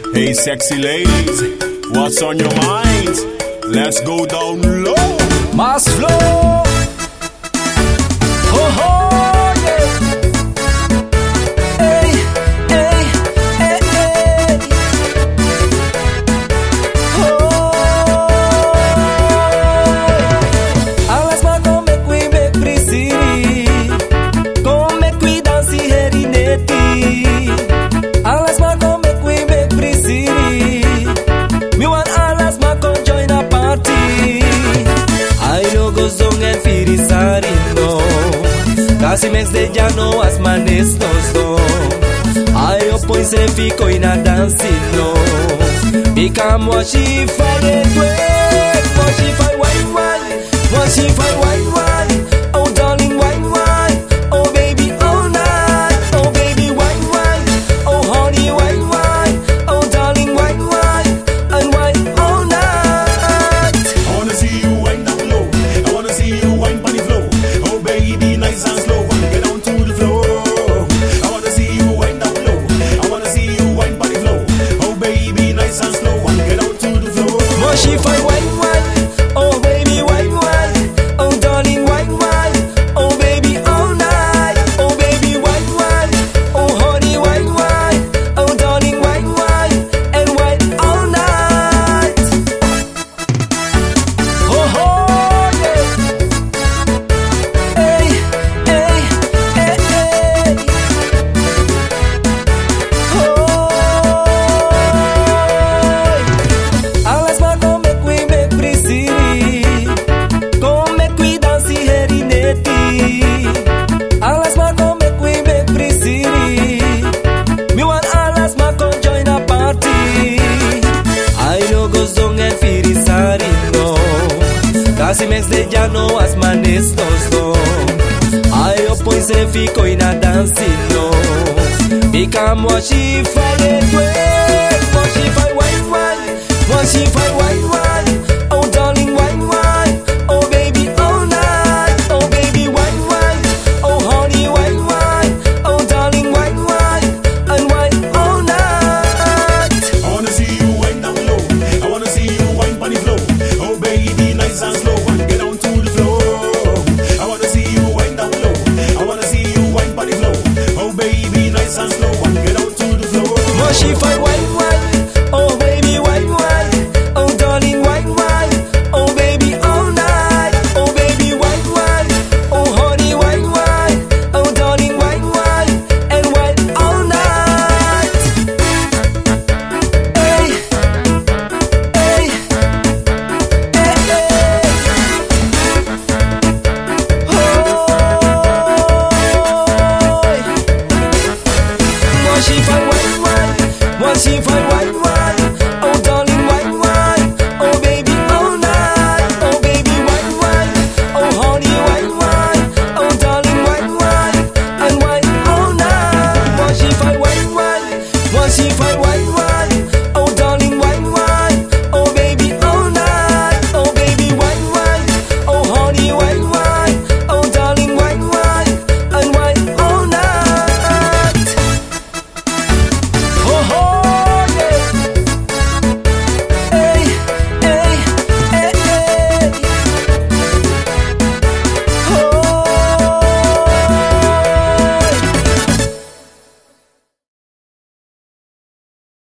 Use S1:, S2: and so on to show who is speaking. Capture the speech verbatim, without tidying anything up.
S1: Hey sexy ladies, what's on your mind? Let's go down low.
S2: Mass flow. Ho ho, yeah. Hey, hey, hey, hey. Oh. Alas ma come qui me prisiri, come qui dansi herineti. Alas ma come qui me prisiri, me want alas ma come join a party. I no go zong and firisari no, casi mex de ya no as manestos no. I opoi se fico in a dancing no, become what she find it way, what she find wine wine, what she find wine wine. Oh darling wine wine, oh baby all night, oh baby wine wine, oh honey wine wine, oh darling wine wine, and wine all night.
S1: I wanna see you wind down low. I wanna see you wind on the floor. Oh baby, nice and slow, and get down to the floor. I wanna see you wind down low. I wanna see you wind on the floor. Oh baby, nice and slow, and get down to the floor.
S2: What she find wine wine, oh baby wine wine, oh darling wine wine, oh baby all night, oh baby wine wine, oh honey wine wine, oh darling wine wine, and wine all night. Oh ho, yeah. Hey, hey, hey, hey. Oh. Alas ma come qui me prisiri, come qui dansi herineti. Alas ma come qui me prisiri, me want alas ma come join a party. I no go zong and firisari no, casi mex de ya no as manestos no. I opoi se fico in a dancing no, become what she find it way, what she find wine wine, what she find wine wine. Oh darling wine wine, oh baby all night, oh baby wine wine, oh honey wine wine, oh darling wine wine, and wine all night.
S1: I wanna see you wind down low. I wanna see you wind on the floor. Oh baby, nice and slow, and get down to the floor. I wanna see you wind down low. I wanna see you wind on the floor. Oh baby, nice and slow, and get down to the floor.
S2: What she find wine wine, oh baby wine wine, oh darling wine wine, oh baby all night, oh baby wine wine, oh honey wine wine, oh darling wine wine, and wine all night. Hey, hey, hey, hey. Oh. What she find wine wine, what she find wine wine, oh darling wine wine, oh baby all night, oh baby wine wine, oh honey wine wine, oh darling wine wine, and wine all night. What she find wine wine, what she find wine wine.